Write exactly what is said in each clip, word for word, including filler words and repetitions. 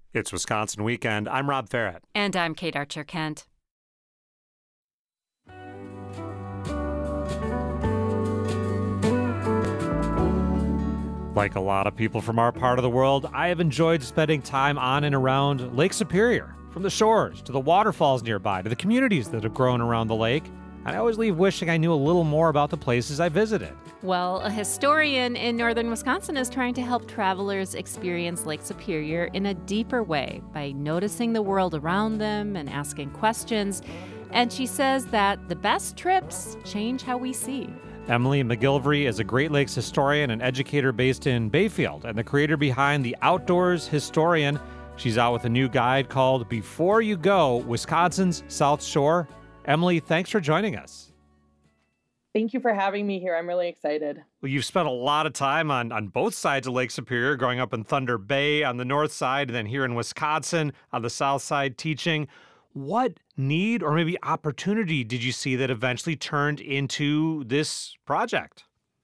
It's Wisconsin Weekend. I'm Rob Ferret. And I'm Kate Archer-Kent. Like a lot of people from our part of the world, I have enjoyed spending time on and around Lake Superior, from the shores to the waterfalls nearby to the communities that have grown around the lake. And I always leave wishing I knew a little more about the places I visited. Well, a historian in northern Wisconsin is trying to help travelers experience Lake Superior in a deeper way by noticing the world around them and asking questions. And she says that the best trips change how we see. Emily McGilvery is a Great Lakes historian and educator based in Bayfield and the creator behind The Outdoors Historian. She's out with a new guide called Before You Go, Wisconsin's South Shore. Emily, thanks for joining us. Thank you for having me here. I'm really excited. Well, you've spent a lot of time on, on both sides of Lake Superior, growing up in Thunder Bay on the north side, and then here in Wisconsin on the south side teaching. What need or maybe opportunity did you see that eventually turned into this project?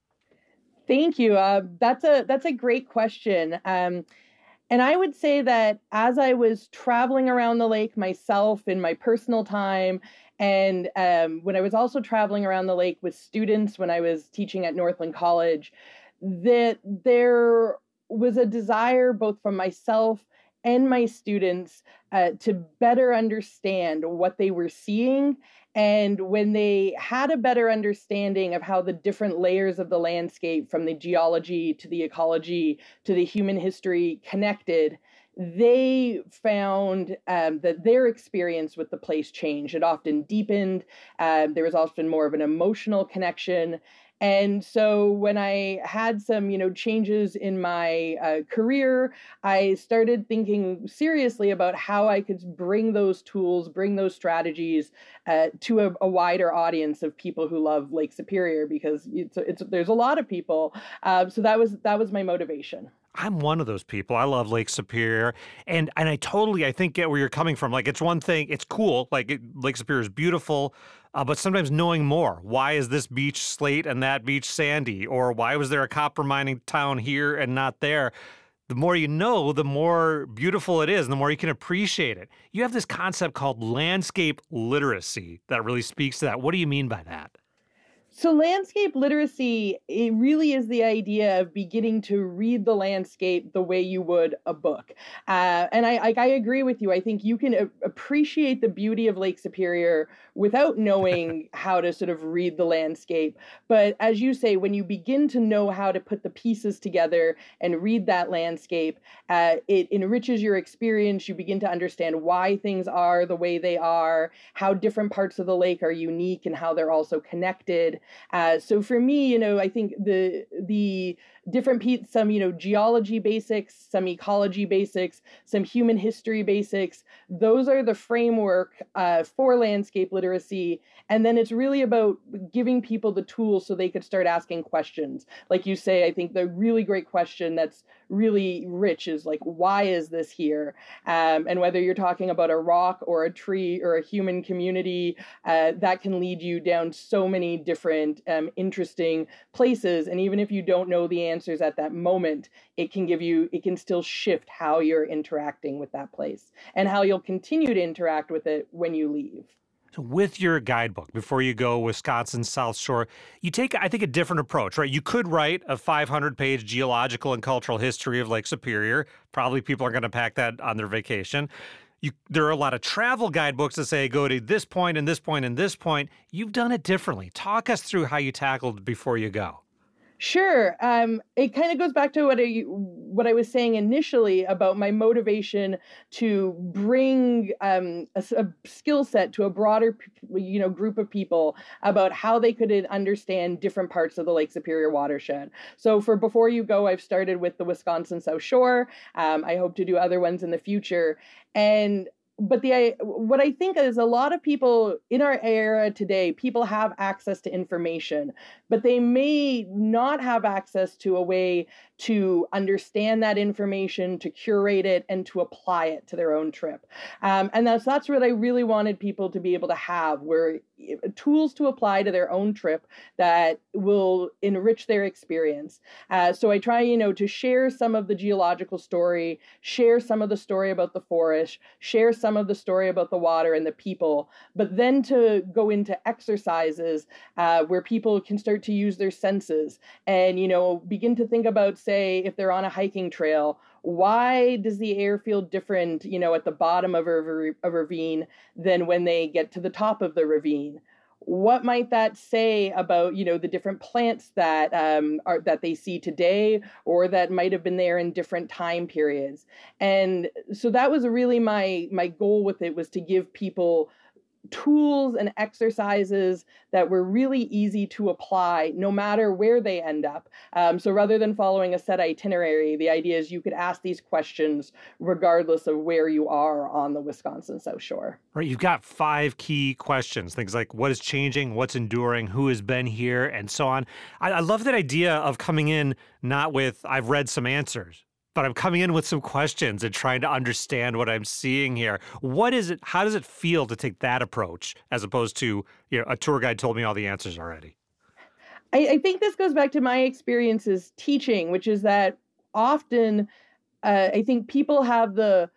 Thank you. Uh, that's a that's a great question. Um, and I would say that as I was traveling around the lake myself in my personal time, and um, when I was also traveling around the lake with students when I was teaching at Northland College, that there was a desire both from myself and my students uh, to better understand what they were seeing. And when they had a better understanding of how the different layers of the landscape, from the geology to the ecology to the human history, connected, they found um, that their experience with the place changed. It often deepened. Um, there was often more of an emotional connection. And so when I had some, you know, changes in my uh, career, I started thinking seriously about how I could bring those tools, bring those strategies uh, to a, a wider audience of people who love Lake Superior, because it's, it's there's a lot of people. Uh, so that was that was my motivation. I'm one of those people. I love Lake Superior, and and I totally, I think, get where you're coming from. Like, it's one thing, it's cool, like, it, Lake Superior is beautiful, uh, but sometimes knowing more. Why is this beach slate and that beach sandy? Or why was there a copper mining town here and not there? The more you know, the more beautiful it is, and the more you can appreciate it. You have this concept called landscape literacy that really speaks to that. What do you mean by that? So landscape literacy, it really is the idea of beginning to read the landscape the way you would a book. Uh, and I, I, I agree with you. I think you can a- appreciate the beauty of Lake Superior without knowing how to sort of read the landscape. But as you say, when you begin to know how to put the pieces together and read that landscape, uh, it enriches your experience. You begin to understand why things are the way they are, how different parts of the lake are unique, and how they're also connected. Uh, so for me, you know, I think the the different pieces, some, you know, geology basics, some ecology basics, some human history basics, those are the framework uh, for landscape literacy. And then it's really about giving people the tools so they could start asking questions. Like you say, I think the really great question that's really rich is like, why is this here? Um, and whether you're talking about a rock or a tree or a human community, uh, that can lead you down so many different um, interesting places. And even if you don't know the answers at that moment, it can give you, it can still shift how you're interacting with that place and how you'll continue to interact with it when you leave. So with your guidebook, Before You Go, Wisconsin South Shore, you take, I think, a different approach, right? You could write a five hundred page geological and cultural history of Lake Superior. Probably people are going to pack that on their vacation. You, there are a lot of travel guidebooks that say, go to this point and this point and this point. You've done it differently. Talk us through how you tackled Before You Go. Sure. Um, it kind of goes back to what I what I was saying initially about my motivation to bring um, a, a skill set to a broader, you know, group of people about how they could understand different parts of the Lake Superior watershed. So for Before You Go, I've started with the Wisconsin South Shore. Um, I hope to do other ones in the future. And But the I, what I think is a lot of people in our era today, people have access to information, but they may not have access to a way to understand that information, to curate it, and to apply it to their own trip. Um, and that's that's what I really wanted people to be able to have, where tools to apply to their own trip that will enrich their experience. Uh, so I try, you know, to share some of the geological story, share some of the story about the forest, share some of the story about the water and the people, but then to go into exercises uh, where people can start to use their senses and, you know, begin to think about, say, if they're on a hiking trail, why does the air feel different, you know, at the bottom of a, a ravine than when they get to the top of the ravine? What might that say about, you know, the different plants that um, are that they see today, or that might have been there in different time periods? And so that was really my my goal with it, was to give people tools and exercises that were really easy to apply no matter where they end up. Um, so rather than following a set itinerary, the idea is you could ask these questions regardless of where you are on the Wisconsin South Shore. Right. You've got five key questions, things like what is changing, what's enduring, who has been here, and so on. I, I love that idea of coming in not with, I've read some answers, but I'm coming in with some questions and trying to understand what I'm seeing here. What is it? How does it feel to take that approach as opposed to, you know, a tour guide told me all the answers already? I, I think this goes back to my experiences teaching, which is that often uh, I think people have the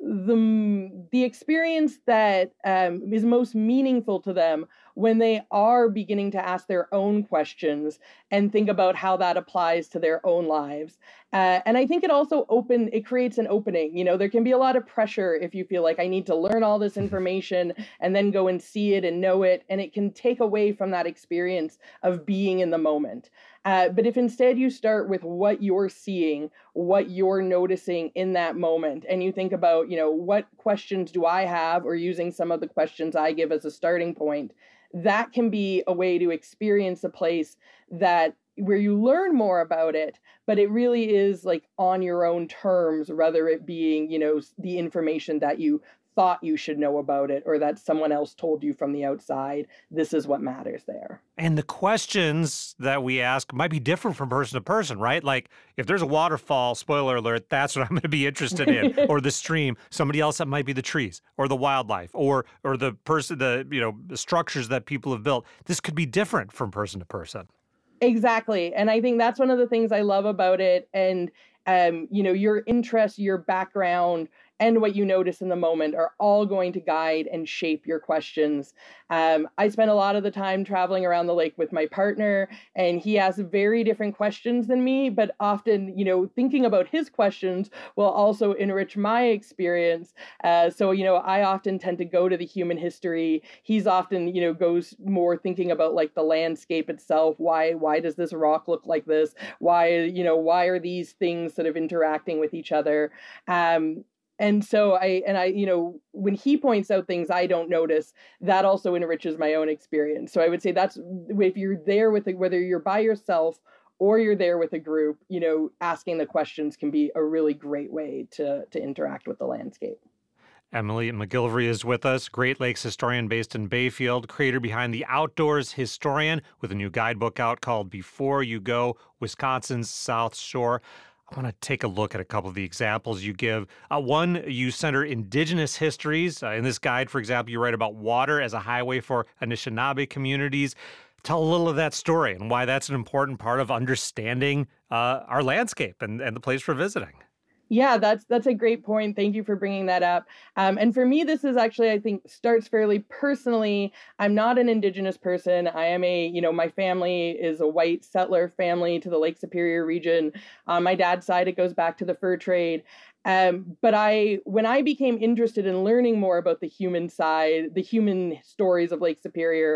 the the experience that um, is most meaningful to them when they are beginning to ask their own questions and think about how that applies to their own lives. Uh, and I think it also open, it creates an opening. You know, there can be a lot of pressure if you feel like I need to learn all this information and then go and see it and know it. And it can take away from that experience of being in the moment. Uh, but if instead you start with what you're seeing, what you're noticing in that moment, and you think about, you know, what questions do I have, or using some of the questions I give as a starting point, that can be a way to experience a place that where you learn more about it, but it really is like on your own terms, rather it being, you know, the information that you thought you should know about it, or that someone else told you from the outside. This is what matters there. And the questions that we ask might be different from person to person, right? Like if there's a waterfall, spoiler alert, that's what I'm going to be interested in, or the stream. Somebody else, that might be the trees or the wildlife or or the person, the, you know, the structures that people have built. This could be different from person to person. Exactly. And I think that's one of the things I love about it. And, um, you know, your interests, your background, and what you notice in the moment are all going to guide and shape your questions. Um, I spend a lot of the time traveling around the lake with my partner, and he has very different questions than me, but often, you know, thinking about his questions will also enrich my experience. Uh, so, you know, I often tend to go to the human history. He's often, you know, goes more thinking about like the landscape itself. Why, why does this rock look like this? Why, you know, why are these things sort of interacting with each other? Um, And so I, and I, you know, when he points out things I don't notice, that also enriches my own experience. So I would say that's, if you're there with, a, whether you're by yourself or you're there with a group, you know, asking the questions can be a really great way to, to interact with the landscape. Emily McGillivray is with us, Great Lakes historian based in Bayfield, creator behind The Outdoors Historian, with a new guidebook out called Before You Go, Wisconsin's South Shore. I want to take a look at a couple of the examples you give. Uh, one, you center indigenous histories. Uh, in this guide, for example, you write about water as a highway for Anishinaabe communities. Tell a little of that story and why that's an important part of understanding uh, our landscape and, and the place for visiting. Yeah, that's that's a great point. Thank you for bringing that up. Um, and for me, this is actually, I think, starts fairly personally. I'm not an Indigenous person. I am a, you know, my family is a white settler family to the Lake Superior region. On my dad's side, it goes back to the fur trade. Um, but I, when I became interested in learning more about the human side, the human stories of Lake Superior,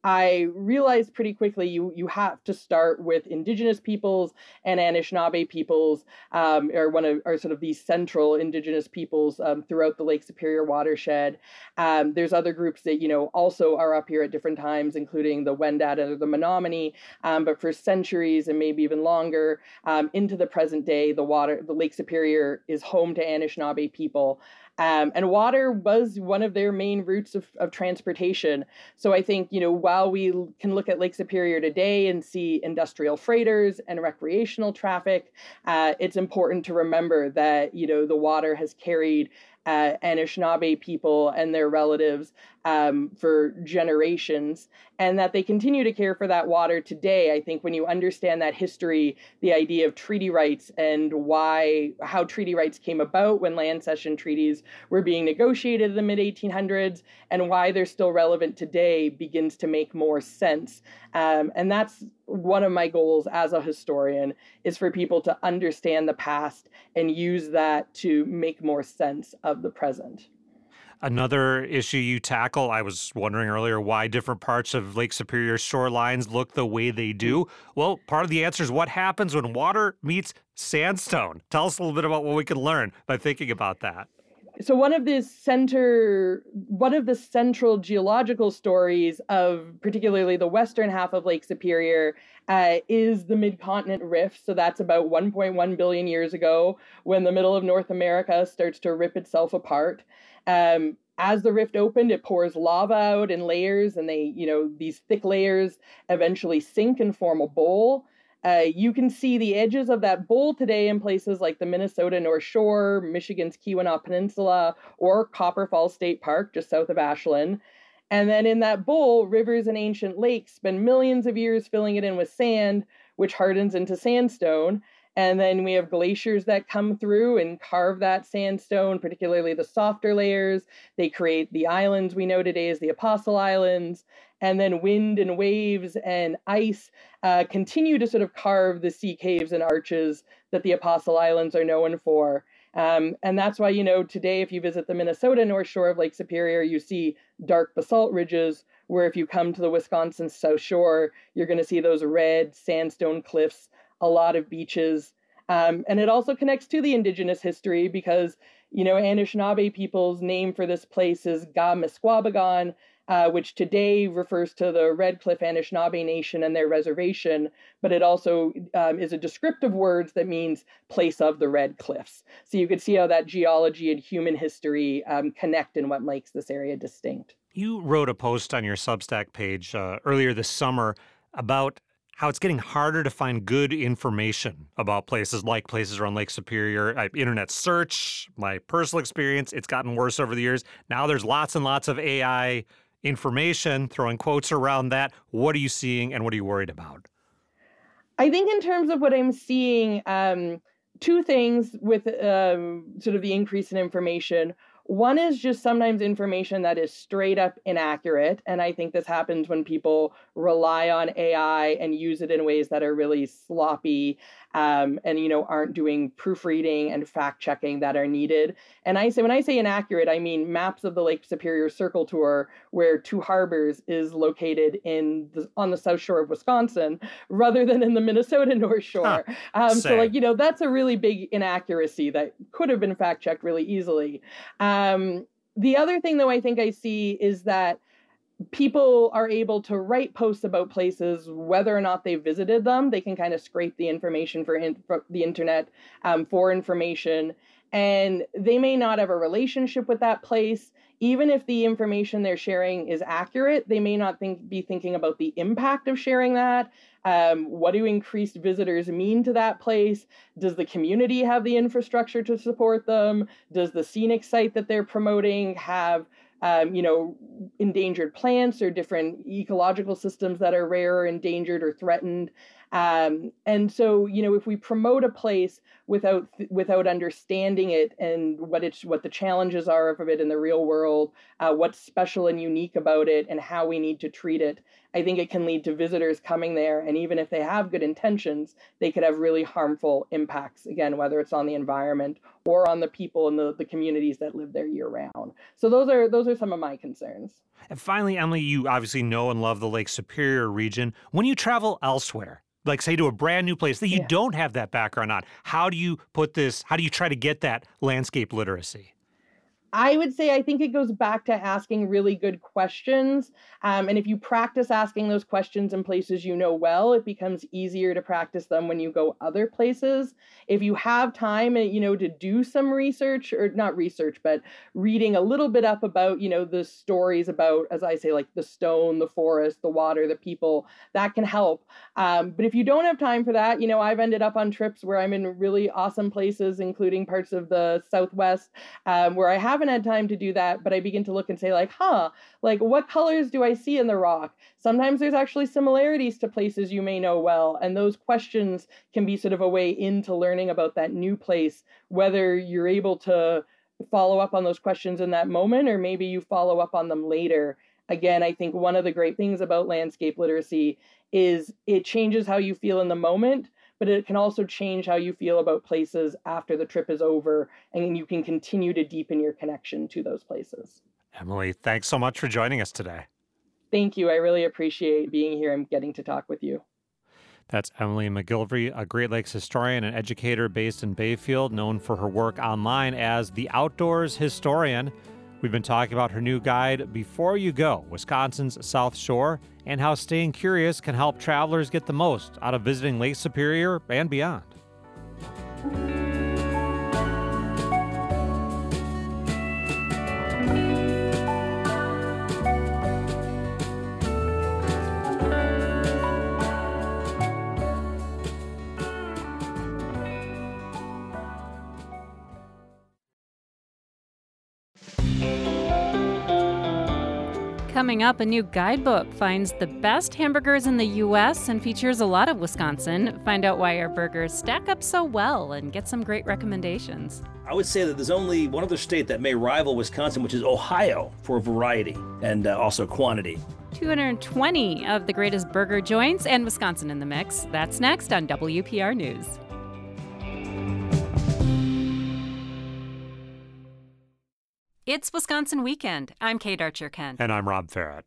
I realized pretty quickly you you have to start with Indigenous peoples, and Anishinaabe peoples um, are one of are sort of these central Indigenous peoples um, throughout the Lake Superior watershed. Um, there's other groups that, you know, also are up here at different times, including the Wendat or the Menominee. Um, but for centuries and maybe even longer um, into the present day, the water the Lake Superior is home to Anishinaabe people. Um, and water was one of their main routes of, of transportation. So I think, you know, while we can look at Lake Superior today and see industrial freighters and recreational traffic, uh, it's important to remember that, you know, the water has carried uh, Anishinaabe people and their relatives um, for generations, and that they continue to care for that water today. I think when you understand that history, the idea of treaty rights and why, how treaty rights came about when land cession treaties were being negotiated in the mid eighteen hundreds, and why they're still relevant today begins to make more sense. Um, and that's one of my goals as a historian, is for people to understand the past and use that to make more sense of the present. Another issue you tackle, I was wondering earlier why different parts of Lake Superior shorelines look the way they do. Well, part of the answer is what happens when water meets sandstone. Tell us a little bit about what we can learn by thinking about that. So one of the center, one of the central geological stories of particularly the western half of Lake Superior uh, is the Mid-Continent Rift. So that's about one point one billion years ago when the middle of North America starts to rip itself apart. Um, as the rift opened, it pours lava out in layers, and they, you know, these thick layers eventually sink and form a bowl. Uh, you can see the edges of that bowl today in places like the Minnesota North Shore, Michigan's Keweenaw Peninsula, or Copper Falls State Park, just south of Ashland. And then in that bowl, rivers and ancient lakes spend millions of years filling it in with sand, which hardens into sandstone. And then we have glaciers that come through and carve that sandstone, particularly the softer layers. They create the islands we know today as the Apostle Islands. And then wind and waves and ice uh, continue to sort of carve the sea caves and arches that the Apostle Islands are known for. Um, and that's why, you know, today, if you visit the Minnesota North Shore of Lake Superior, you see dark basalt ridges, where if you come to the Wisconsin South Shore, you're going to see those red sandstone cliffs, a lot of beaches. Um, and it also connects to the indigenous history because, you know, Anishinaabe people's name for this place is Ga-Misquabagon, uh, which today refers to the Red Cliff Anishinaabe Nation and their reservation, but it also um, is a descriptive word that means place of the Red Cliffs. So you could see how that geology and human history um, connect in what makes this area distinct. You wrote a post on your Substack page uh, earlier this summer about how it's getting harder to find good information about places like places around Lake Superior. I, internet search, my personal experience, it's gotten worse over the years. Now there's lots and lots of A I information, throwing quotes around that. What are you seeing and what are you worried about? I think in terms of what I'm seeing, um, two things with um, sort of the increase in information. One is just sometimes information that is straight up inaccurate. And I think this happens when people rely on A I and use it in ways that are really sloppy um, and, you know, aren't doing proofreading and fact checking that are needed. And I say, when I say inaccurate, I mean maps of the Lake Superior Circle Tour, where Two Harbors is located in the, on the South Shore of Wisconsin, rather than in the Minnesota North Shore. Huh. Um, so, like, you know, that's a really big inaccuracy that could have been fact checked really easily. Um, the other thing, though, I think I see is that people are able to write posts about places, whether or not they visited them. They can kind of scrape the information for, in, for the internet um, for information, and they may not have a relationship with that place. Even if the information they're sharing is accurate, they may not think, be thinking about the impact of sharing that. Um, what do increased visitors mean to that place? Does the community have the infrastructure to support them? Does the scenic site that they're promoting have Um, you know, endangered plants or different ecological systems that are rare or endangered or threatened? Um, and so, you know, if we promote a place without without understanding it and what it's what the challenges are of it in the real world, uh, what's special and unique about it, and how we need to treat it, I think it can lead to visitors coming there. And even if they have good intentions, they could have really harmful impacts, again, whether it's on the environment or on the people and the, the communities that live there year round. So those are those are some of my concerns. And finally, Emily, you obviously know and love the Lake Superior region. When you travel elsewhere, like say to a brand new place that you yeah. don't have that background on, how do you put this, how do you try to get that landscape literacy? I would say I think it goes back to asking really good questions. Um, and if you practice asking those questions in places you know well, it becomes easier to practice them when you go other places. If you have time, uh, you know, to do some research, or not research, but reading a little bit up about, you know, the stories about, as I say, like the stone, the forest, the water, the people, that can help. Um, but if you don't have time for that, you know, I've ended up on trips where I'm in really awesome places, including parts of the Southwest, um, where I haven't had time to do that, but I begin to look and say like, huh, like what colors do I see in the rock? Sometimes there's actually similarities to places you may know well. And those questions can be sort of a way into learning about that new place, whether you're able to follow up on those questions in that moment, or maybe you follow up on them later. Again, I think one of the great things about landscape literacy is it changes how you feel in the moment, but it can also change how you feel about places after the trip is over, and you can continue to deepen your connection to those places. Emily, thanks so much for joining us today. Thank you. I really appreciate being here and getting to talk with you. That's Emily McGillivray, a Great Lakes historian and educator based in Bayfield, known for her work online as the Outdoors Historian. We've been talking about her new guide, Before You Go, Wisconsin's South Shore, and how staying curious can help travelers get the most out of visiting Lake Superior and beyond. Coming up, a new guidebook finds the best hamburgers in the U S and features a lot of Wisconsin. Find out why our burgers stack up so well and get some great recommendations. I would say that there's only one other state that may rival Wisconsin, which is Ohio, for variety and uh, also quantity. two hundred twenty of the greatest burger joints and Wisconsin in the mix. That's next on W P R News. It's Wisconsin Weekend. I'm Kate Archer-Kent. And I'm Rob Ferret.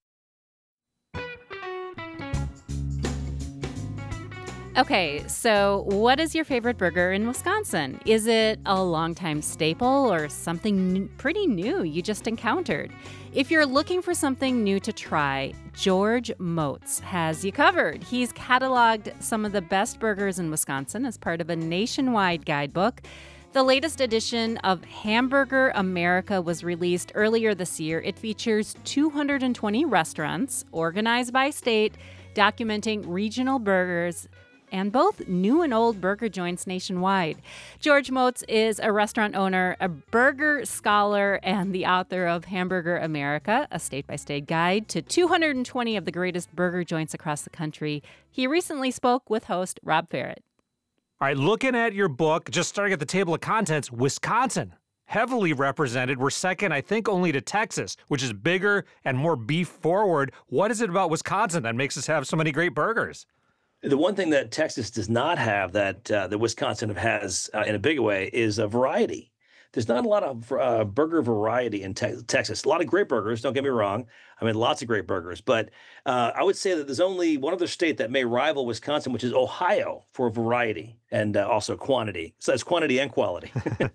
Okay, so what is your favorite burger in Wisconsin? Is it a longtime staple or something n- pretty new you just encountered? If you're looking for something new to try, George Moats has you covered. He's cataloged some of the best burgers in Wisconsin as part of a nationwide guidebook. The latest edition of Hamburger America was released earlier this year. It features two hundred twenty restaurants organized by state, documenting regional burgers and both new and old burger joints nationwide. George Moats is a restaurant owner, a burger scholar, and the author of Hamburger America, a state-by-state guide to two hundred twenty of the greatest burger joints across the country. He recently spoke with host Rob Ferret. All right, looking at your book, just starting at the table of contents, Wisconsin, heavily represented. We're second, I think, only to Texas, which is bigger and more beef forward. What is it about Wisconsin that makes us have so many great burgers? The one thing that Texas does not have that uh, that Wisconsin has uh, in a big way is a variety. There's not a lot of uh, burger variety in te- Texas. A lot of great burgers, don't get me wrong. I mean, lots of great burgers. But uh, I would say that there's only one other state that may rival Wisconsin, which is Ohio, for variety and uh, also quantity. So that's quantity and quality.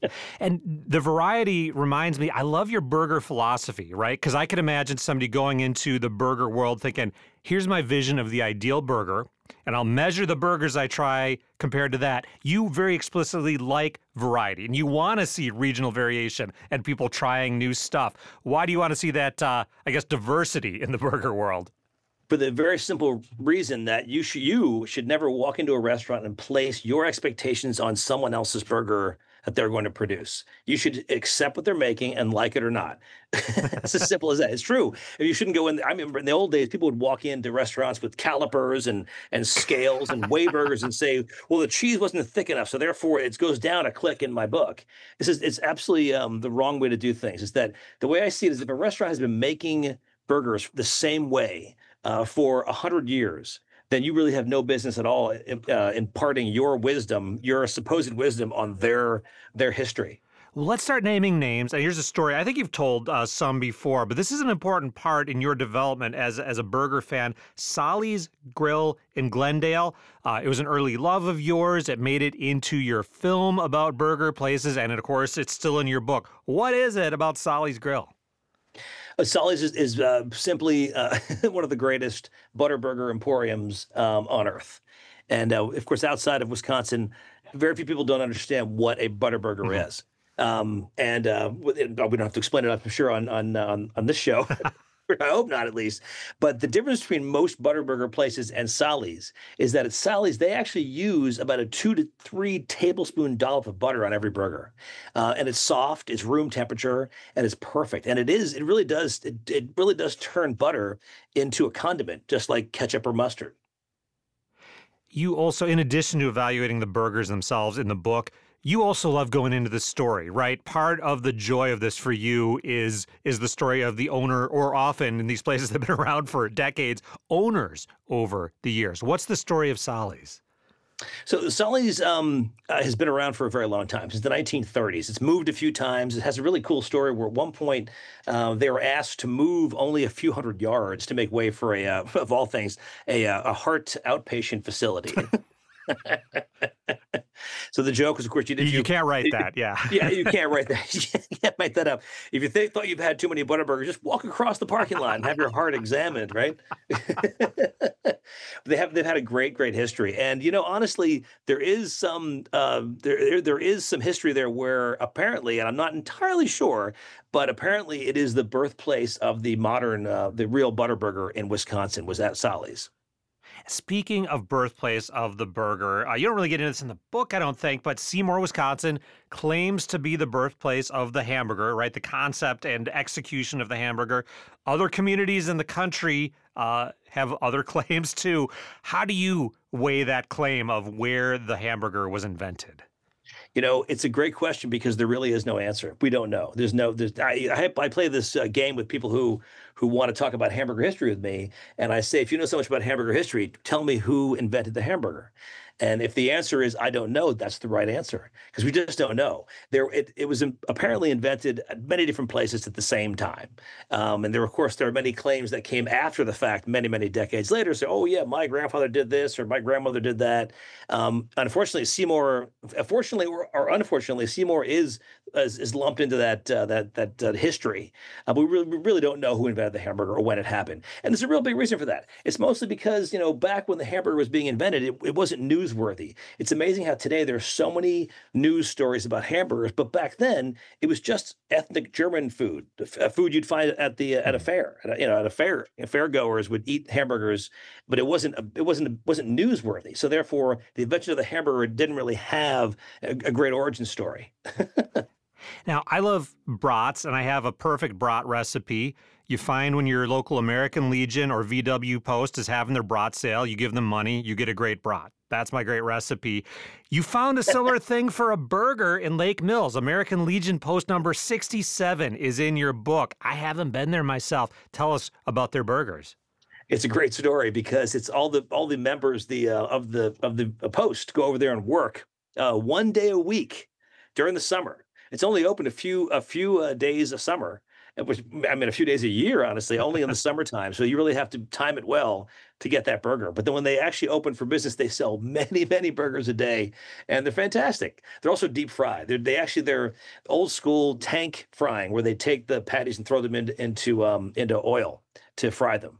And the variety reminds me, I love your burger philosophy, right? Because I can imagine somebody going into the burger world thinking, here's my vision of the ideal burger, and I'll measure the burgers I try compared to that. You very explicitly like variety, and you want to see regional variation and people trying new stuff. Why do you want to see that, uh, I guess, diversity in the burger world? For the very simple reason that you should, you should never walk into a restaurant and place your expectations on someone else's burger that they're going to produce. You should accept what they're making and like it or not. It's as simple as that. It's true. And you shouldn't go in. I remember in the old days, people would walk into restaurants with calipers and and scales and weigh burgers and say, well, the cheese wasn't thick enough, so therefore it goes down a click in my book. This is it's absolutely um, the wrong way to do things. Is that the way I see it is if a restaurant has been making burgers the same way uh, for a hundred years, then you really have no business at all uh, imparting your wisdom, your supposed wisdom on their their history. Well, let's start naming names. And here's a story. I think you've told uh, some before, but this is an important part in your development as, as a burger fan. Solly's Grill in Glendale. Uh, it was an early love of yours. It made it into your film about burger places. And of course, it's still in your book. What is it about Solly's Grill? Uh, Solly's is, is uh, simply uh, one of the greatest Butterburger emporiums um, on earth. And uh, of course, outside of Wisconsin, very few people don't understand what a Butterburger mm-hmm. is. Um, and uh, we don't have to explain it, I'm sure, on on on, on this show. I hope not, at least. But the difference between most Butterburger places and Solly's is that at Solly's, they actually use about a two to three tablespoon dollop of butter on every burger. Uh, and it's soft, it's room temperature, and it's perfect. And it is, it really does, it, it really does turn butter into a condiment, just like ketchup or mustard. You also, in addition to evaluating the burgers themselves in the book, you also love going into the story, right? Part of the joy of this for you is is the story of the owner, or often in these places that have been around for decades, owners over the years. What's the story of Solly's? So Solly's um, uh, has been around for a very long time, since the nineteen thirties. It's moved a few times. It has a really cool story where at one point uh, they were asked to move only a few hundred yards to make way for a, uh, of all things, a, uh, a heart outpatient facility. So the joke is, of course, you, you, you, you can't write you, that. Yeah. Yeah, you can't write that. You can't make that up. If you think, thought you've had too many Butterburgers, just walk across the parking lot and have your heart examined, right? they have they've had a great, great history. And, you know, honestly, there is some uh, there there is some history there where apparently, and I'm not entirely sure, but apparently it is the birthplace of the modern, uh, the real Butterburger in Wisconsin was at Solly's. Speaking of birthplace of the burger, uh, you don't really get into this in the book, I don't think, but Seymour, Wisconsin claims to be the birthplace of the hamburger, right? The concept and execution of the hamburger. Other communities in the country uh, have other claims too. How do you weigh that claim of where the hamburger was invented? You know, it's a great question because there really is no answer. We don't know. There's no. There's. I. I, I play this uh, game with people who who want to talk about hamburger history with me, and I say, if you know so much about hamburger history, tell me who invented the hamburger. And if the answer is I don't know, that's the right answer, because we just don't know. There, it, it was apparently invented at many different places at the same time, um, and there, of course, there are many claims that came after the fact, many, many decades later. Say, oh yeah, my grandfather did this or my grandmother did that. Um, unfortunately, Seymour, fortunately or, or unfortunately, Seymour is is, is lumped into that uh, that that uh, history. Uh, but we really, we really don't know who invented the hamburger or when it happened, and there's a real big reason for that. It's mostly because, you know, back when the hamburger was being invented, it, it wasn't news newsworthy. It's amazing how today there are so many news stories about hamburgers, but back then it was just ethnic German food, a food you'd find at the at a fair. At a, you know, at a fair, fair goers would eat hamburgers, but it wasn't it wasn't it wasn't newsworthy. So therefore, the invention of the hamburger didn't really have a, a great origin story. Now, I love brats, and I have a perfect brat recipe. You find when your local American Legion or V W Post is having their brat sale, you give them money, you get a great brat. That's my great recipe. You found a similar thing for a burger in Lake Mills. American Legion Post number sixty-seven is in your book. I haven't been there myself. Tell us about their burgers. It's a great story because it's all the all the members the uh, of the of the Post go over there and work uh, one day a week during the summer. It's only open a few a few uh, days of summer, which I mean a few days a year, honestly, only in the summertime. So you really have to time it well to get that burger. But then when they actually open for business, they sell many, many burgers a day, and they're fantastic. They're also deep fried. They're, they actually they're old school tank frying, where they take the patties and throw them into into um, into oil to fry them.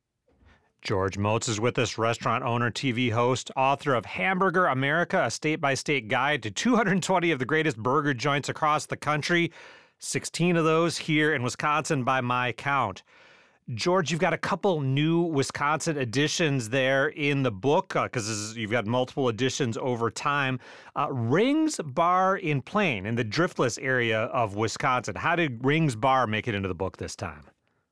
George Motz is with us, restaurant owner, T V host, author of Hamburger America, a state-by-state guide to two hundred twenty of the greatest burger joints across the country, sixteen of those here in Wisconsin by my count. George, you've got a couple new Wisconsin editions there in the book, because uh, you've got multiple editions over time. Uh, Rings Bar in Plain, in the Driftless area of Wisconsin. How did Rings Bar make it into the book this time?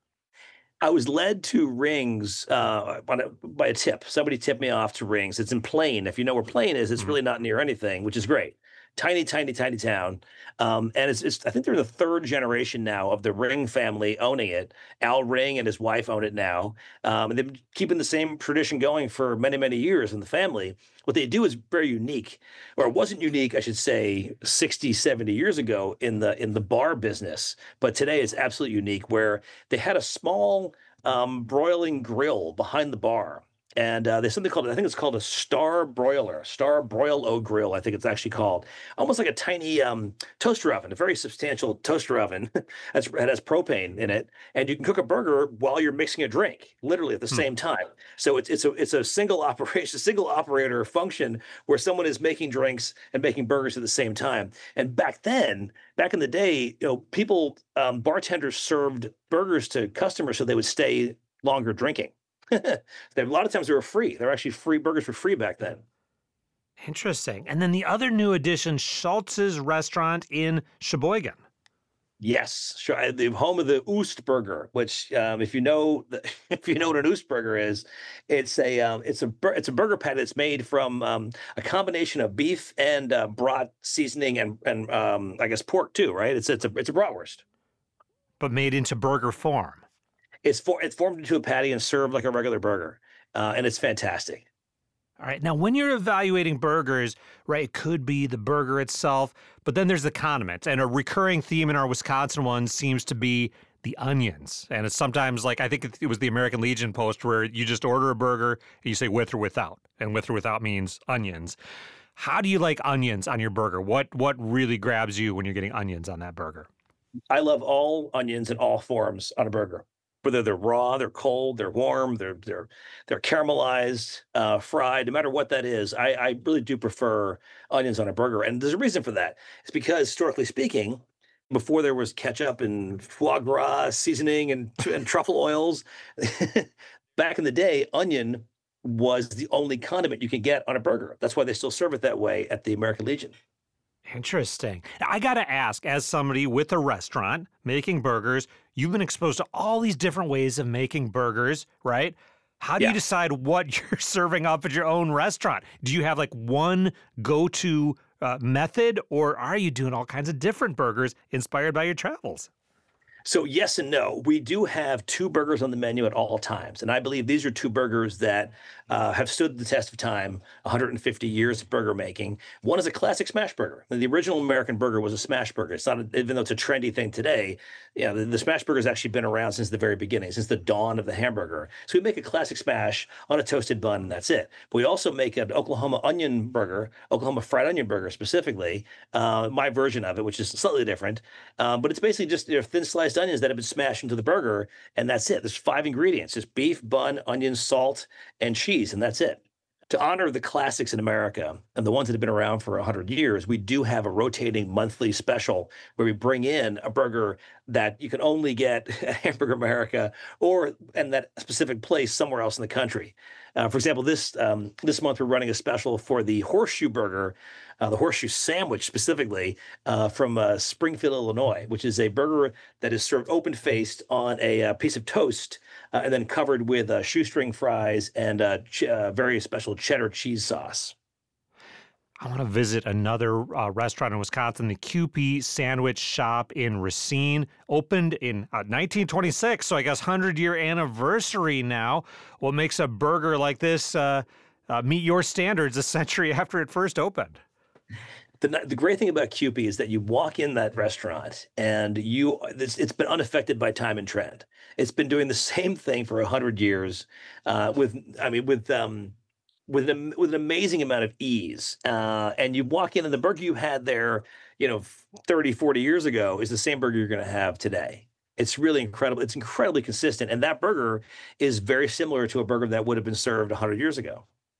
I was led to Rings uh, on a, by a tip. Somebody tipped me off to Rings. It's in Plain. If you know where Plain is, it's really not near anything, which is great. tiny, tiny, tiny town. Um, and it's, it's, I think they're the third generation now of the Ring family owning it. Al Ring and his wife own it now. Um, and they've been keeping the same tradition going for many, many years in the family. What they do is very unique, or it wasn't unique, I should say, sixty, seventy years ago in the in the bar business. But today it's absolutely unique, where they had a small um, broiling grill behind the bar. And uh, there's something called, I think it's called a Star Broiler, Star Broil O Grill, I think it's actually called. Almost like a tiny um, toaster oven, a very substantial toaster oven that's, that has propane in it. And you can cook a burger while you're mixing a drink, literally at the hmm. same time. So it's it's a it's a single operation, a single operator function where someone is making drinks and making burgers at the same time. And back then, back in the day, you know, people, um, bartenders served burgers to customers so they would stay longer drinking. A lot of times they were free. They're actually free burgers were free back then. Interesting. And then the other new addition, Schultz's restaurant in Sheboygan. Yes, sure. The home of the Oost Burger, which, um, if you know, the, if you know what an Oost Burger is, it's a um, it's a it's a burger patty that's made from um, a combination of beef and uh, brat seasoning and and um, I guess pork too, right? It's it's a it's a bratwurst, but made into burger form. It's for it's formed into a patty and served like a regular burger, uh, and it's fantastic. All right. Now, when you're evaluating burgers, right, it could be the burger itself, but then there's the condiment. And a recurring theme in our Wisconsin ones seems to be the onions. And it's sometimes like, I think it was the American Legion post where you just order a burger and you say with or without. And with or without means onions. How do you like onions on your burger? What what really grabs you when you're getting onions on that burger? I love all onions in all forms on a burger. Whether they're raw, they're cold, they're warm, they're they're they're caramelized, uh, fried, no matter what that is, I, I really do prefer onions on a burger. And there's a reason for that. It's because, historically speaking, before there was ketchup and foie gras seasoning and, and truffle oils, back in the day, onion was the only condiment you could get on a burger. That's why they still serve it that way at the American Legion. Interesting. Now, I got to ask, as somebody with a restaurant making burgers, you've been exposed to all these different ways of making burgers, right? How do yeah. you decide what you're serving up at your own restaurant? Do you have like one go-to uh, method, or are you doing all kinds of different burgers inspired by your travels? So yes and no. We do have two burgers on the menu at all times. And I believe these are two burgers that uh, have stood the test of time, one hundred fifty years of burger making. One is a classic smash burger. The original American burger was a smash burger. It's not, a, even though it's a trendy thing today, you know, the, the smash burger has actually been around since the very beginning, since the dawn of the hamburger. So we make a classic smash on a toasted bun, and that's it. But we also make an Oklahoma onion burger, Oklahoma fried onion burger specifically, uh, my version of it, which is slightly different. Um, but it's basically just, you know, thin sliced onions that have been smashed into the burger, and that's it. There's five ingredients. It's beef, bun, onion, salt, and cheese, and that's it. To honor the classics in America and the ones that have been around for one hundred years, we do have a rotating monthly special where we bring in a burger that you can only get at Hamburger America or in that specific place somewhere else in the country. Uh, for example, this um, this month we're running a special for the Horseshoe Burger, uh, the Horseshoe Sandwich specifically, uh, from uh, Springfield, Illinois, which is a burger that is served open-faced on a, uh piece of toast uh, and then covered with uh, shoestring fries and uh, ch- uh, very special cheddar cheese sauce. I want to visit another uh, restaurant in Wisconsin, the Kewpie Sandwich Shop in Racine. Opened in uh, nineteen twenty-six, so I guess one hundred-year anniversary now. What makes a burger like this uh, uh, meet your standards a century after it first opened? The, the great thing about Kewpie is that you walk in that restaurant and you it's, it's been unaffected by time and trend. It's been doing the same thing for one hundred years uh, with, I mean, with... Um, With an, with an amazing amount of ease. Uh, and you walk in and the burger you had there, you know, thirty, forty years ago is the same burger you're going to have today. It's really incredible. It's incredibly consistent. And that burger is very similar to a burger that would have been served one hundred years ago.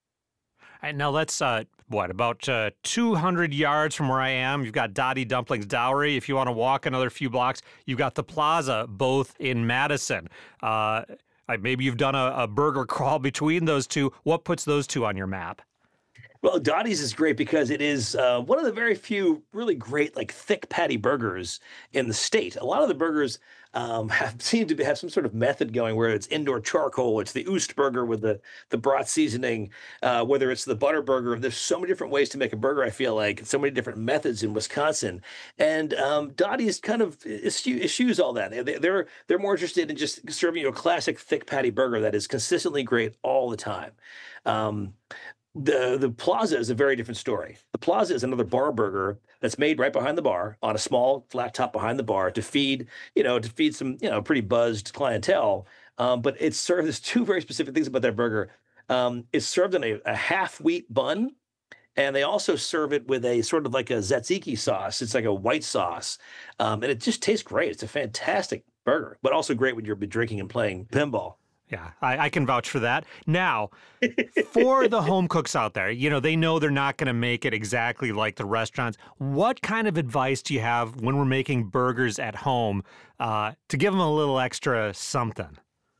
All right, now let's, uh, what, about uh, two hundred yards from where I am, you've got Dottie Dumplings Dowry. If you want to walk another few blocks, you've got the Plaza, both in Madison. Uh Maybe you've done a, a burger crawl between those two. What puts those two on your map? Well, Dottie's is great because it is uh, one of the very few really great, like thick patty burgers in the state. A lot of the burgers um, have seem to be, have some sort of method going where it's indoor charcoal, it's the Oost burger with the the brat seasoning, uh, whether it's the butter burger. There's so many different ways to make a burger. I feel like so many different methods in Wisconsin, and um, Dottie's kind of eschew- eschews all that. They, they're they're more interested in just serving you a classic thick patty burger that is consistently great all the time. Um, The the Plaza is a very different story. The Plaza is another bar burger that's made right behind the bar on a small flat top behind the bar to feed, you know, to feed some, you know, pretty buzzed clientele. Um, but it's served, there's two very specific things about that burger. Um, it's served in a, a half wheat bun, and they also serve it with a sort of like a tzatziki sauce. It's like a white sauce. Um, and it just tastes great. It's a fantastic burger, but also great when you're drinking and playing pinball. Yeah, I, I can vouch for that. Now, for the home cooks out there, you know, they know they're not going to make it exactly like the restaurants. What kind of advice do you have when we're making burgers at home uh, to give them a little extra something?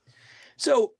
So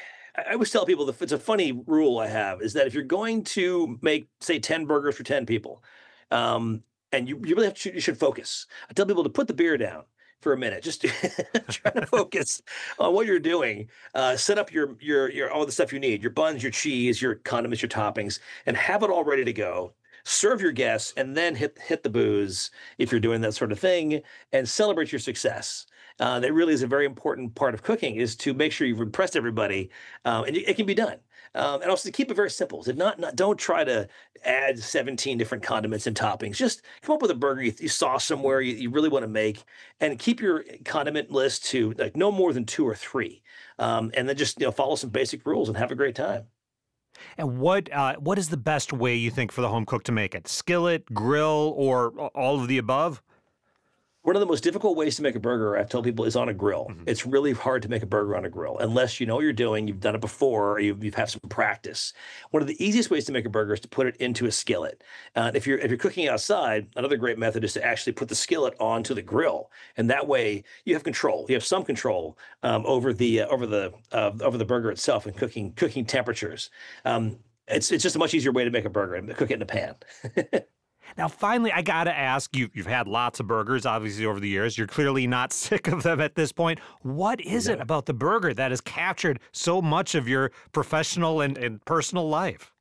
I always tell people that it's a funny rule I have is that if you're going to make, say, ten burgers for ten people, um, and you, you really have to, you should focus. I tell people to put the beer down for a minute, just try to focus on what you're doing. Uh, set up your your your all the stuff you need: your buns, your cheese, your condiments, your toppings, and have it all ready to go. Serve your guests, and then hit hit the booze if you're doing that sort of thing, and celebrate your success. Uh, that really is a very important part of cooking, is to make sure you've impressed everybody, um, and it can be done. Um, and also to keep it very simple. To not, not don't try to add seventeen different condiments and toppings. Just come up with a burger you, you saw somewhere you, you really want to make, and keep your condiment list to like no more than two or three. Um, and then just you know follow some basic rules and have a great time. And what uh, what is the best way you think for the home cook to make it? Skillet, grill, or all of the above? One of the most difficult ways to make a burger, I've told people, is on a grill. Mm-hmm. It's really hard to make a burger on a grill unless you know what you're doing, you've done it before, or you've, you've had some practice. One of the easiest ways to make a burger is to put it into a skillet. Uh, if you're if you're cooking outside, another great method is to actually put the skillet onto the grill, and that way you have control. You have some control um, over the uh, over the uh, over the burger itself and cooking cooking temperatures. Um, it's it's just a much easier way to make a burger and cook it in a pan. Now, finally, I got to ask you, you've had lots of burgers, obviously, over the years. You're clearly not sick of them at this point. What is no. it about the burger that has captured so much of your professional and, and personal life?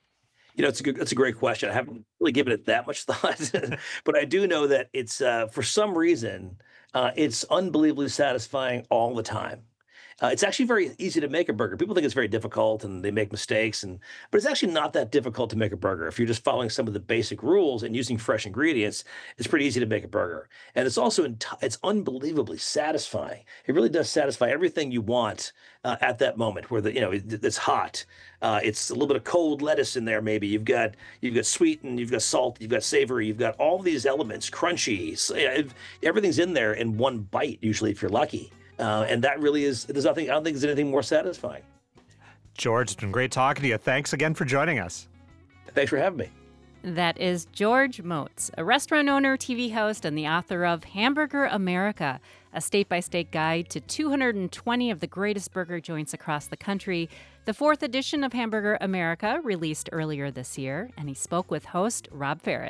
You know, it's a good, it's a great question. I haven't really given it that much thought, but I do know that it's, uh, for some reason, uh, it's unbelievably satisfying all the time. Uh, it's actually very easy to make a burger. People think it's very difficult and they make mistakes, and but it's actually not that difficult to make a burger. If you're just following some of the basic rules and using fresh ingredients, it's pretty easy to make a burger. And it's also it's unbelievably satisfying. It really does satisfy everything you want uh, at that moment. Where the you know it, it's hot, uh, it's a little bit of cold lettuce in there. Maybe you've got you've got sweet and you've got salt, you've got savory, you've got all these elements, crunchy. So, yeah, everything's in there in one bite. Usually, if you're lucky. Uh, and that really is, there's nothing, I don't think there's anything more satisfying. George, it's been great talking to you. Thanks again for joining us. Thanks for having me. That is George Motz, a restaurant owner, T V host, and the author of Hamburger America, a state-by-state guide to two hundred twenty of the greatest burger joints across the country. The fourth edition of Hamburger America released earlier this year, and he spoke with host Rob Ferrett.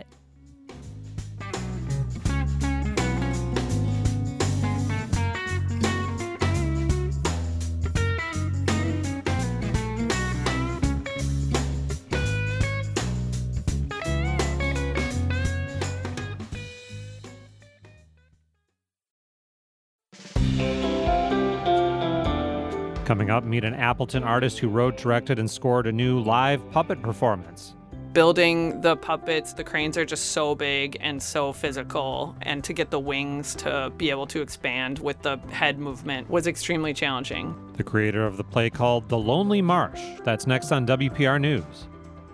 Coming up, meet an Appleton artist who wrote, directed, and scored a new live puppet performance. Building the puppets, the cranes are just so big and so physical, and to get the wings to be able to expand with the head movement was extremely challenging. The creator of the play called The Lonely Marsh. That's next on W P R News.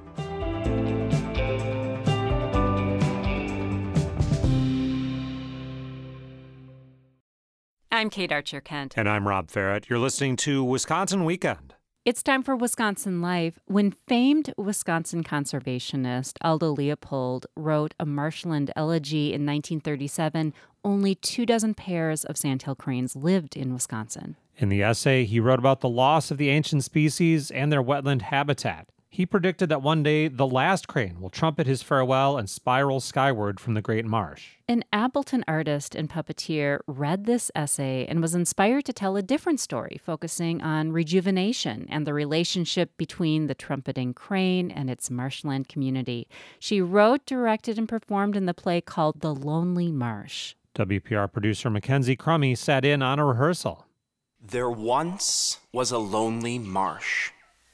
I'm Kate Archer-Kent. And I'm Rob Ferrett. You're listening to Wisconsin Weekend. It's time for Wisconsin Live. When famed Wisconsin conservationist Aldo Leopold wrote a marshland elegy in nineteen thirty-seven, only two dozen pairs of sandhill cranes lived in Wisconsin. In the essay, he wrote about the loss of the ancient species and their wetland habitat. He predicted that one day the last crane will trumpet his farewell and spiral skyward from the Great Marsh. An Appleton artist and puppeteer read this essay and was inspired to tell a different story, focusing on rejuvenation and the relationship between the trumpeting crane and its marshland community. She wrote, directed, and performed in the play called The Lonely Marsh. W P R producer Mackenzie Crummy sat in on a rehearsal. There once was a lonely marsh.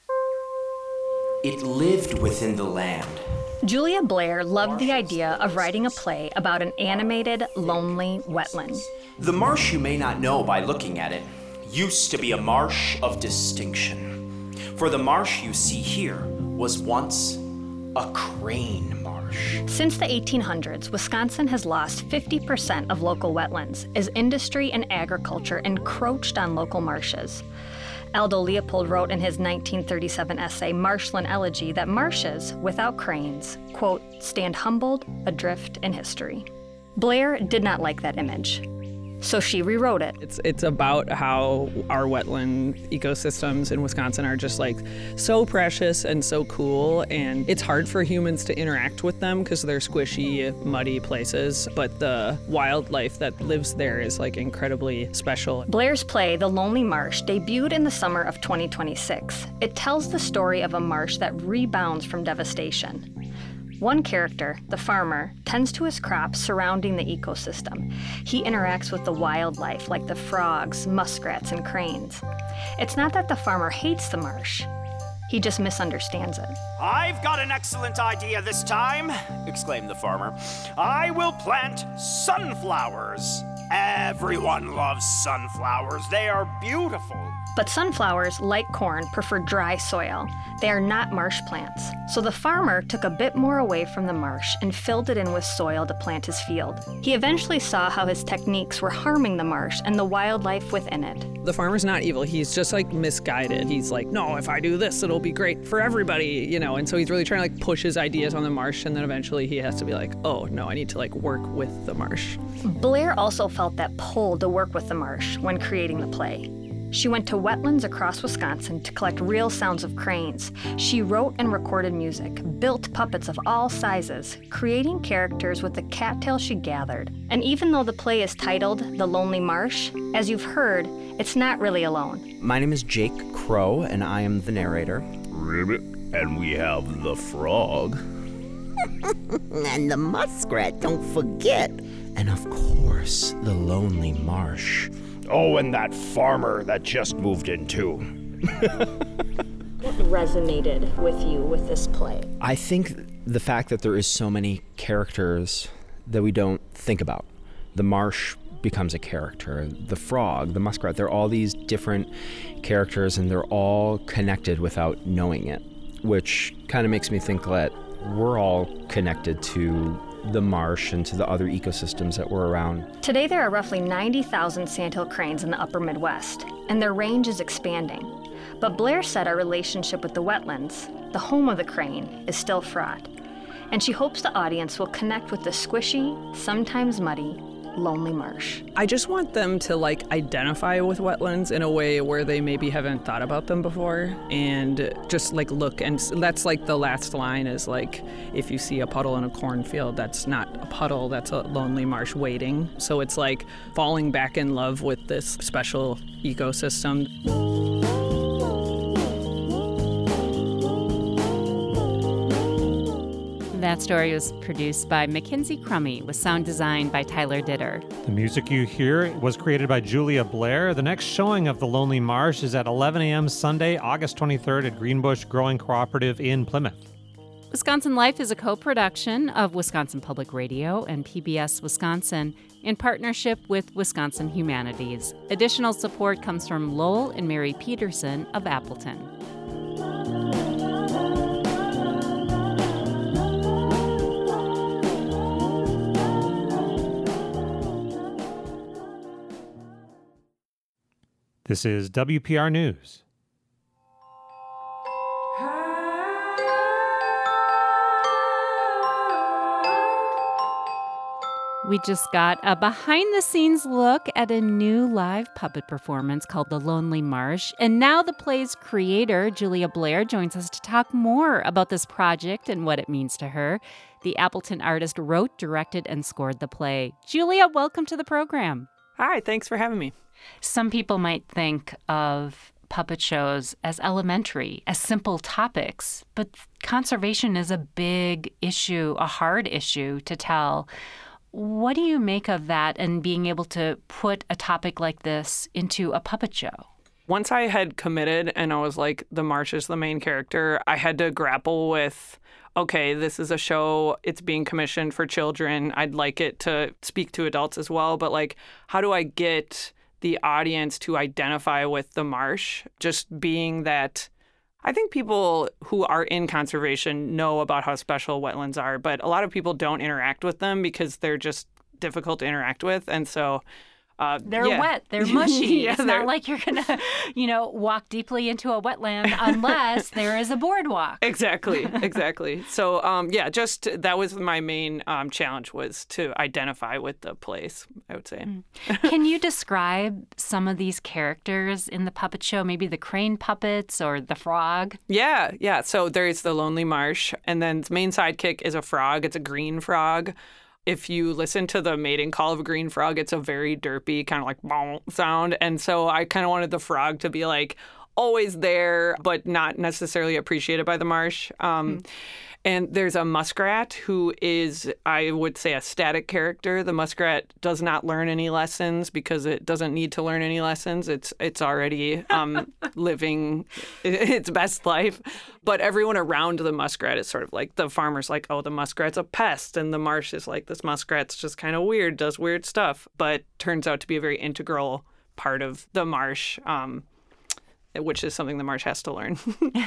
It lived within the land. Julia Blair loved the idea of writing a play about an animated, lonely wetland. The marsh you may not know by looking at it used to be a marsh of distinction. For the marsh you see here was once a crane marsh. Since the eighteen hundreds, Wisconsin has lost fifty percent of local wetlands as industry and agriculture encroached on local marshes. Aldo Leopold wrote in his nineteen thirty-seven essay, Marshland Elegy, that marshes, without cranes, quote, stand humbled, adrift in history. Blair did not like that image, so she rewrote it. It's it's about how our wetland ecosystems in Wisconsin are just like so precious and so cool, and it's hard for humans to interact with them because they're squishy, muddy places, but the wildlife that lives there is like incredibly special. Blair's play, The Lonely Marsh, debuted in the summer of twenty twenty-six. It tells the story of a marsh that rebounds from devastation. One character, the farmer, tends to his crops surrounding the ecosystem. He interacts with the wildlife like the frogs, muskrats, and cranes. It's not that the farmer hates the marsh. He just misunderstands it. I've got an excellent idea this time, exclaimed the farmer. I will plant sunflowers. Everyone loves sunflowers. They are beautiful. But sunflowers, like corn, prefer dry soil. They are not marsh plants. So the farmer took a bit more away from the marsh and filled it in with soil to plant his field. He eventually saw how his techniques were harming the marsh and the wildlife within it. The farmer's not evil. He's just like misguided. He's like, no, if I do this, it'll be great for everybody, you know? And so he's really trying to like push his ideas on the marsh. And then eventually he has to be like, oh, no, I need to like work with the marsh. Blair also felt that pull to work with the marsh when creating the play. She went to wetlands across Wisconsin to collect real sounds of cranes. She wrote and recorded music, built puppets of all sizes, creating characters with the cattails she gathered. And even though the play is titled The Lonely Marsh, as you've heard, it's not really alone. My name is Jake Crow, and I am the narrator. Ribbit, and we have the frog. And the muskrat, don't forget. And of course, the lonely marsh. Oh, and that farmer that just moved in too. What resonated with you with this play? I think the fact that there is so many characters that we don't think about. The marsh becomes a character. The frog, the muskrat, they're all these different characters and they're all connected without knowing it, which kind of makes me think that we're all connected to the marsh and to the other ecosystems that were around. Today there are roughly ninety thousand sandhill cranes in the upper Midwest, and their range is expanding. But Blair said our relationship with the wetlands, the home of the crane, is still fraught. And she hopes the audience will connect with the squishy, sometimes muddy, lonely marsh. I just want them to like identify with wetlands in a way where they maybe haven't thought about them before, and just like look, and that's like the last line is like, if you see a puddle in a cornfield, that's not a puddle, that's a lonely marsh waiting. So it's like falling back in love with this special ecosystem. That story was produced by Mackenzie Crummy with sound design by Tyler Ditter. The music you hear was created by Julia Blair. The next showing of The Lonely Marsh is at eleven a.m. Sunday, August twenty-third at Greenbush Growing Cooperative in Plymouth. Wisconsin Life is a co-production of Wisconsin Public Radio and P B S Wisconsin in partnership with Wisconsin Humanities. Additional support comes from Lowell and Mary Peterson of Appleton. This is W P R News. We just got a behind-the-scenes look at a new live puppet performance called The Lonely Marsh. And now the play's creator, Julia Blair, joins us to talk more about this project and what it means to her. The Appleton artist wrote, directed, and scored the play. Julia, welcome to the program. Hi, thanks for having me. Some people might think of puppet shows as elementary, as simple topics, but conservation is a big issue, a hard issue to tell. What do you make of that and being able to put a topic like this into a puppet show? Once I had committed and I was like, the Marsh is the main character, I had to grapple with, okay, this is a show, it's being commissioned for children. I'd like it to speak to adults as well, but like, how do I get the audience to identify with the marsh? Just being that I think people who are in conservation know about how special wetlands are, but a lot of people don't interact with them because they're just difficult to interact with. And so Uh, they're yeah. wet. They're mushy. yeah, it's they're... not like you're going to, you know, walk deeply into a wetland unless there is a boardwalk. Exactly. Exactly. So, um, yeah, just that was my main um, challenge, was to identify with the place, I would say. Can you describe some of these characters in the puppet show, maybe the crane puppets or the frog? Yeah. Yeah. So there's the Lonely Marsh, and then the main sidekick is a frog. It's a green frog. If you listen to the mating call of a green frog, it's a very derpy kind of like bonk sound. And so I kind of wanted the frog to be like always there, but not necessarily appreciated by the marsh. Um, mm. And there's a muskrat who is, I would say, a static character. The muskrat does not learn any lessons because it doesn't need to learn any lessons. It's it's already um, living its best life. But everyone around the muskrat is sort of like, the farmer's like, oh, the muskrat's a pest. And the marsh is like, this muskrat's just kind of weird, does weird stuff. But turns out to be a very integral part of the marsh, um, which is something the marsh has to learn.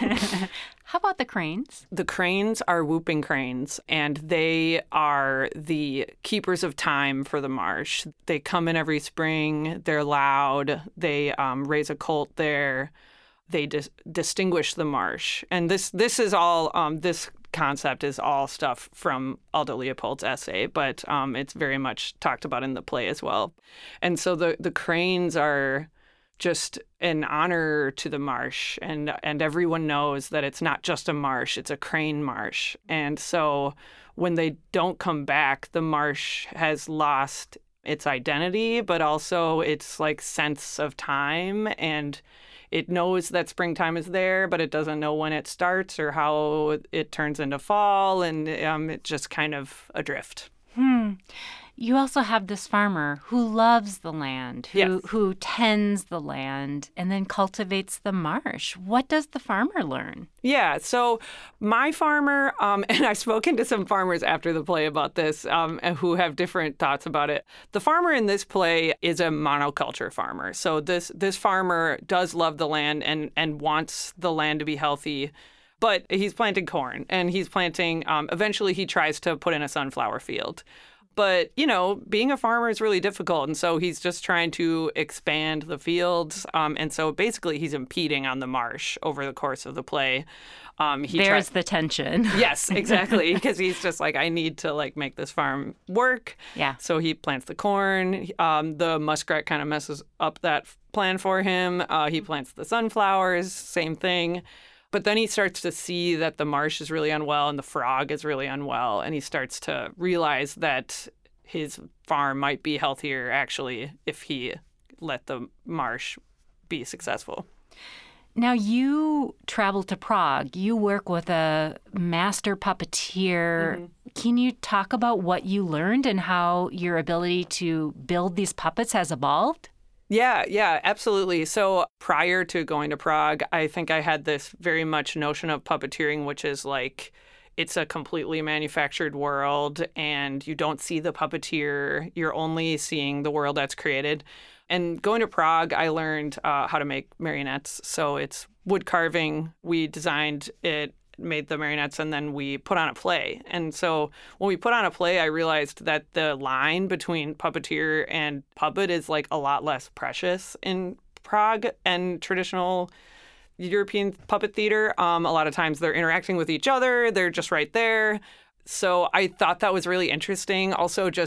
How about the cranes? The cranes are whooping cranes, and they are the keepers of time for the marsh. They come in every spring. They're loud. They um, raise a colt there. They dis- distinguish the marsh. And this this is all, um, this concept is all stuff from Alda Leopold's essay, but um, it's very much talked about in the play as well. And so the, the cranes are just an honor to the marsh, and and everyone knows that it's not just a marsh, it's a crane marsh. And so when they don't come back, the marsh has lost its identity, but also its like sense of time, and it knows that springtime is there, but it doesn't know when it starts or how it turns into fall, and um, it's just kind of adrift. Hmm. You also have this farmer who loves the land, who yes. who tends the land and then cultivates the marsh. What does the farmer learn? Yeah, so my farmer, um, and I've spoken to some farmers after the play about this um, who have different thoughts about it. The farmer in this play is a monoculture farmer. So this this farmer does love the land and, and wants the land to be healthy. But he's planting corn, and he's planting, um, eventually he tries to put in a sunflower field. But, you know, being a farmer is really difficult. And so he's just trying to expand the fields. Um, and so basically he's impeding on the marsh over the course of the play. Um, he There's try- the tension. Yes, exactly. Because he's just like, I need to like make this farm work. Yeah. So he plants the corn. Um, the muskrat kind of messes up that plan for him. Uh, he plants the sunflowers, same thing. But then he starts to see that the marsh is really unwell and the frog is really unwell. And he starts to realize that his farm might be healthier, actually, if he let the marsh be successful. Now, you travel to Prague. You work with a master puppeteer. Mm-hmm. Can you talk about what you learned and how your ability to build these puppets has evolved? Yeah, yeah, absolutely. So prior to going to Prague, I think I had this very much notion of puppeteering, which is like, it's a completely manufactured world and you don't see the puppeteer. You're only seeing the world that's created. And going to Prague, I learned uh, how to make marionettes. So it's wood carving. We designed it, made the marionettes, and then we put on a play. And so when we put on a play, I realized that the line between puppeteer and puppet is like a lot less precious in Prague and traditional European puppet theater. Um, a lot of times they're interacting with each other. They're just right there. So I thought that was really interesting. Also, just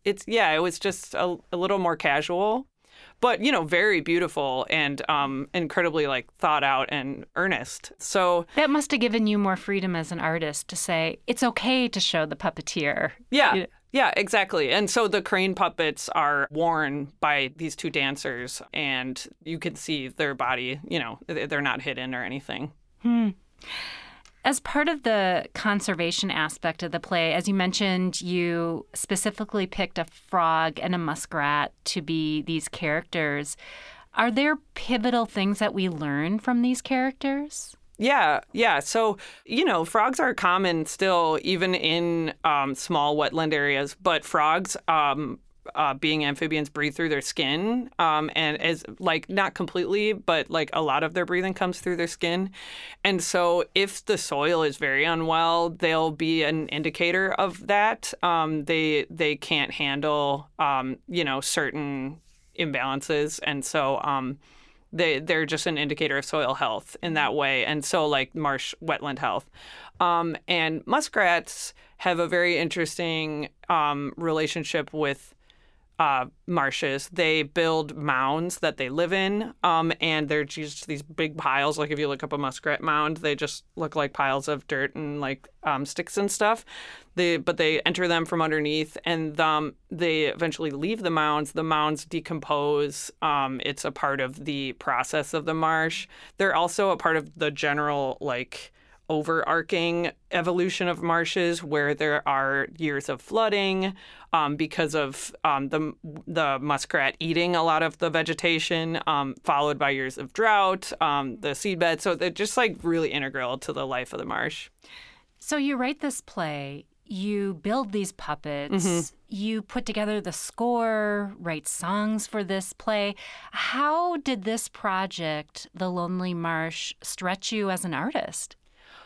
it's, yeah, it was just a, a little more casual, but, you know, very beautiful and um, incredibly, like, thought out and earnest. So that must have given you more freedom as an artist to say, it's okay to show the puppeteer. Yeah. You- Yeah, exactly. And so the crane puppets are worn by these two dancers, and you can see their body, you know, they're not hidden or anything. Hmm. As part of the conservation aspect of the play, as you mentioned, you specifically picked a frog and a muskrat to be these characters. Are there pivotal things that we learn from these characters? Yeah, yeah. So, you know, frogs are common still, even in um, small wetland areas, but frogs, um, uh, being amphibians, breathe through their skin, um, and is like not completely, but like a lot of their breathing comes through their skin. And so if the soil is very unwell, they'll be an indicator of that. Um, they they can't handle, um, you know, certain imbalances. And so um They, they're just an indicator of soil health in that way. And so like marsh wetland health. Um, and muskrats have a very interesting um, relationship with uh, marshes. They build mounds that they live in. Um, and they're just these big piles. Like if you look up a muskrat mound, they just look like piles of dirt and like um, sticks and stuff. They, but they enter them from underneath, and um, they eventually leave the mounds. The mounds decompose. Um, it's a part of the process of the marsh. They're also a part of the general, like, overarching evolution of marshes, where there are years of flooding um, because of um, the the muskrat eating a lot of the vegetation, um, followed by years of drought, um, the seedbed. So they're just, like, really integral to the life of the marsh. So you write this play. You build these puppets, mm-hmm. you put together the score, write songs for this play. How did this project, The Lonely Marsh, stretch you as an artist?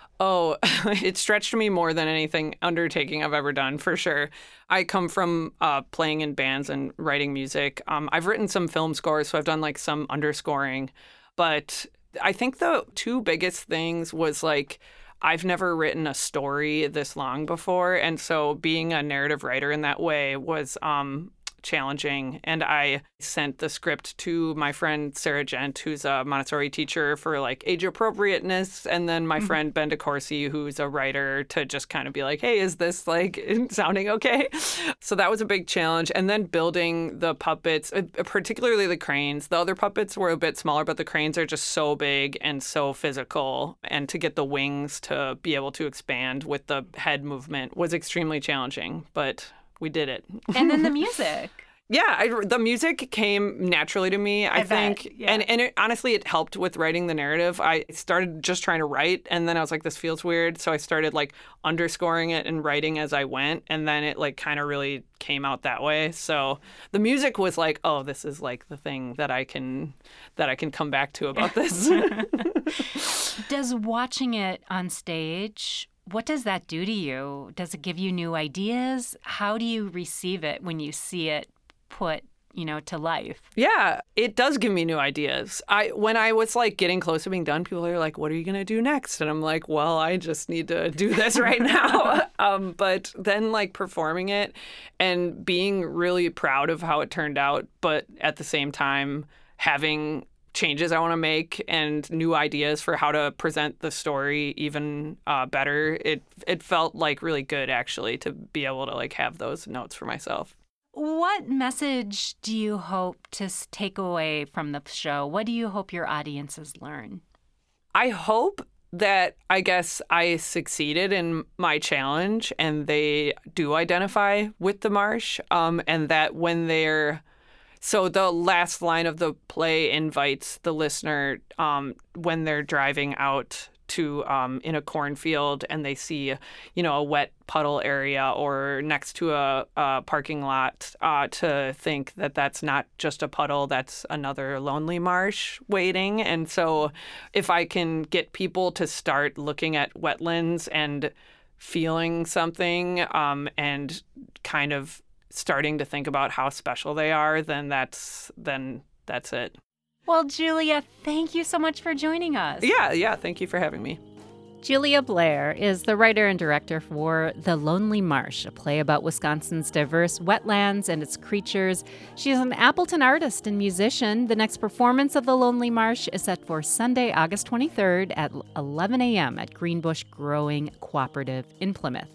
Oh, it stretched me more than anything undertaking I've ever done, for sure. I come from uh, playing in bands and writing music. Um, I've written some film scores, so I've done like some underscoring. But I think the two biggest things was like, I've never written a story this long before. And so being a narrative writer in that way was um, challenging. And I sent the script to my friend Sarah Gent, who's a Montessori teacher, for like age appropriateness. And then my mm-hmm. friend Ben DeCourcy, who's a writer, to just kind of be like, hey, is this like sounding okay? So that was a big challenge. And then building the puppets, particularly the cranes. The other puppets were a bit smaller, but the cranes are just so big and so physical. And to get the wings to be able to expand with the head movement was extremely challenging, but we did it. And then the music. Yeah, I, the music came naturally to me, I, I think. Bet, yeah. And and it, honestly, it helped with writing the narrative. I started just trying to write, and then I was like, this feels weird. So I started like underscoring it and writing as I went. And then it like kind of really came out that way. So the music was like, oh, this is like the thing that I can that I can come back to about this. Does watching it on stage, what does that do to you? Does it give you new ideas? How do you receive it when you see it put, you know, to life? Yeah, it does give me new ideas. I when I was like getting close to being done, people are like, what are you going to do next? And I'm like, well, I just need to do this right now. um, but then like performing it and being really proud of how it turned out, but at the same time having changes I want to make and new ideas for how to present the story even uh, better. It it felt like really good, actually, to be able to like have those notes for myself. What message do you hope to take away from the show? What do you hope your audiences learn? I hope that, I guess, I succeeded in my challenge and they do identify with the marsh, um, and that when they're So the last line of the play invites the listener um, when they're driving out to um, in a cornfield and they see, you know, a wet puddle area or next to a, a parking lot, uh, to think that that's not just a puddle, that's another lonely marsh waiting. And so if I can get people to start looking at wetlands and feeling something um, and kind of starting to think about how special they are, then that's then that's it. Well, Julia, thank you so much for joining us. Yeah, yeah, thank you for having me. Julia Blair is the writer and director for The Lonely Marsh, a play about Wisconsin's diverse wetlands and its creatures. She's an Appleton artist and musician. The next performance of The Lonely Marsh is set for Sunday, August twenty-third at eleven a.m. at Greenbush Growing Cooperative in Plymouth.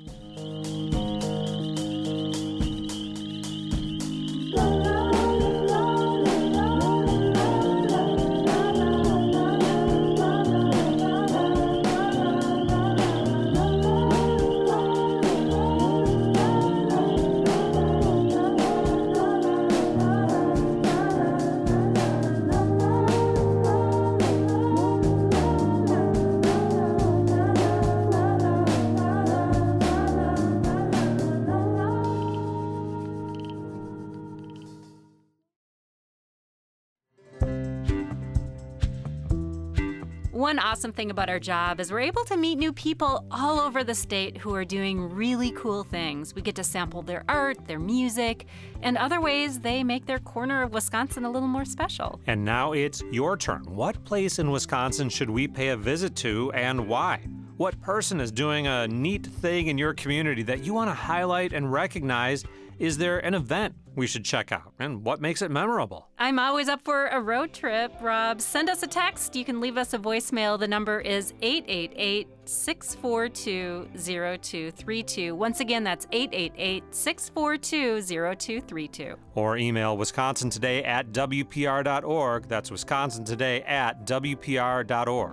One awesome thing about our job is we're able to meet new people all over the state who are doing really cool things. We get to sample their art, their music, and other ways they make their corner of Wisconsin a little more special. And now it's your turn. What place in Wisconsin should we pay a visit to, and why? What person is doing a neat thing in your community that you want to highlight and recognize? Is there an event we should check out? And what makes it memorable? I'm always up for a road trip, Rob. Send us a text. You can leave us a voicemail. The number is eight eight eight, six four two, zero two three two. Once again, that's eight eight eight, six four two, zero two three two. Or email wisconsin today at w p r dot org. That's wisconsin today at w p r dot org.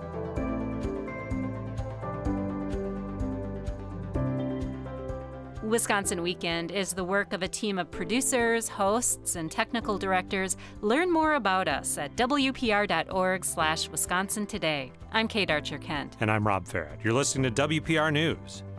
Wisconsin Weekend is the work of a team of producers, hosts, and technical directors. Learn more about us at w p r dot org slash Wisconsin Today. I'm Kate Archer-Kent. And I'm Rob Farrett. You're listening to W P R News.